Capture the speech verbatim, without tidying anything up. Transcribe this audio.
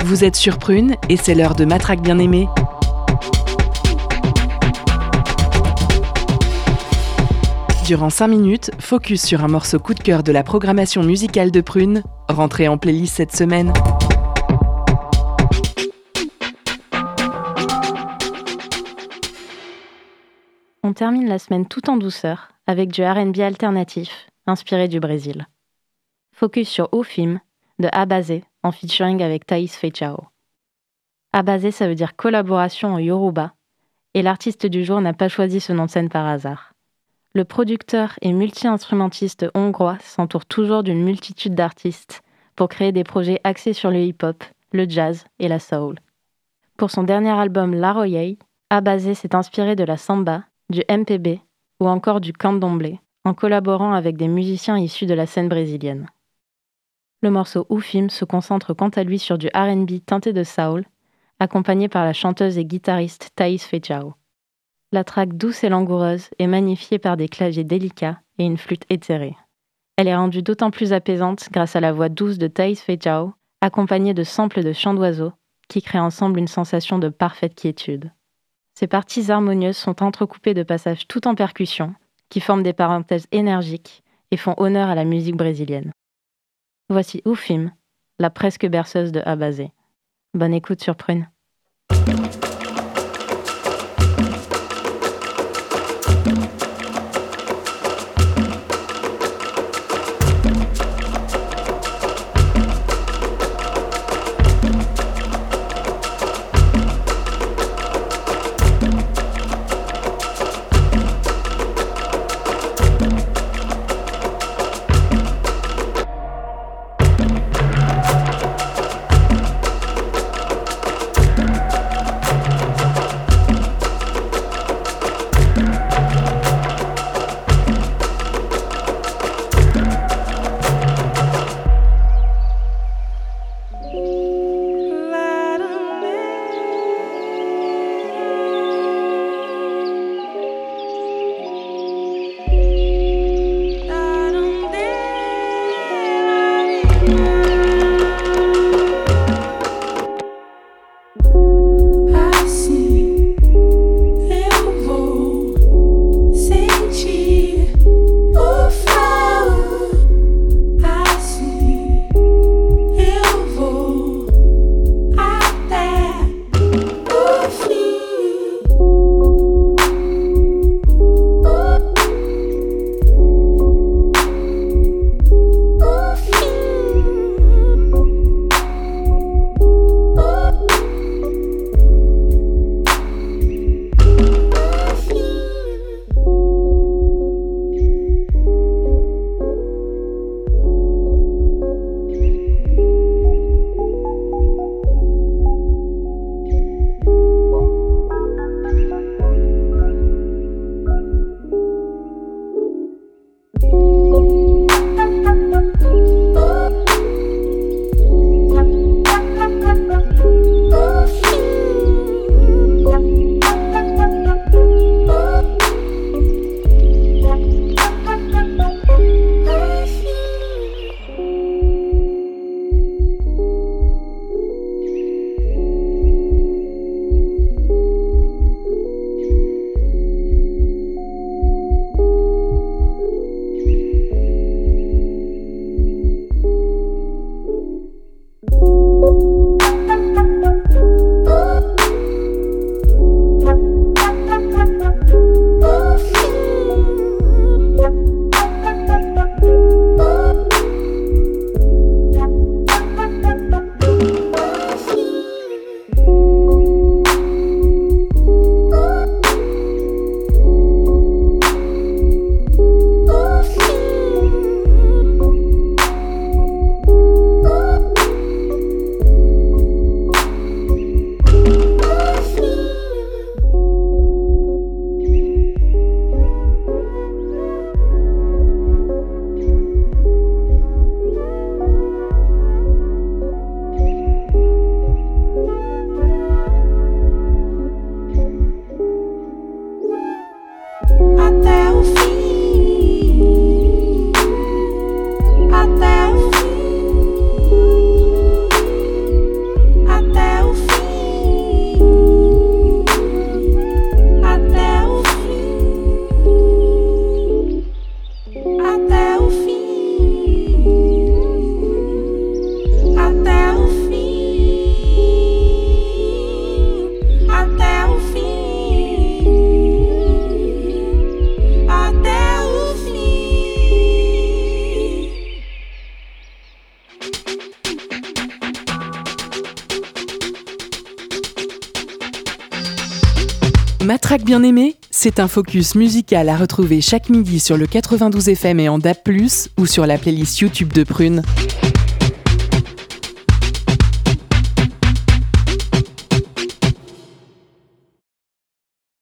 Vous êtes sur Prune et c'est l'heure de Matraque bien-aimée. Durant cinq minutes, focus sur un morceau coup de cœur de la programmation musicale de Prune, rentré en playlist cette semaine. On termine la semaine tout en douceur avec du R and B alternatif, inspiré du Brésil. Focus sur Ufim de Abazé en featuring avec Thaïs Feichao. Abazé, ça veut dire collaboration en Yoruba, et l'artiste du jour n'a pas choisi ce nom de scène par hasard. Le producteur et multi-instrumentiste hongrois s'entoure toujours d'une multitude d'artistes pour créer des projets axés sur le hip-hop, le jazz et la soul. Pour son dernier album La Royei, Abazé s'est inspiré de la samba, du M P B ou encore du candomblé, en collaborant avec des musiciens issus de la scène brésilienne. Le morceau Ufim se concentre quant à lui sur du R and B teinté de soul, accompagné par la chanteuse et guitariste Thaïs Feichao. La track douce et langoureuse est magnifiée par des claviers délicats et une flûte éthérée. Elle est rendue d'autant plus apaisante grâce à la voix douce de Thaïs Feichao, accompagnée de samples de chants d'oiseaux, qui créent ensemble une sensation de parfaite quiétude. Ces parties harmonieuses sont entrecoupées de passages tout en percussion, qui forment des parenthèses énergiques et font honneur à la musique brésilienne. Voici Ufim, la presque berceuse de Abazé. Bonne écoute sur Prune. track bien aimé? C'est un focus musical à retrouver chaque midi sur le quatre-vingt-douze F M et en D A B plus, ou sur la playlist YouTube de Prune.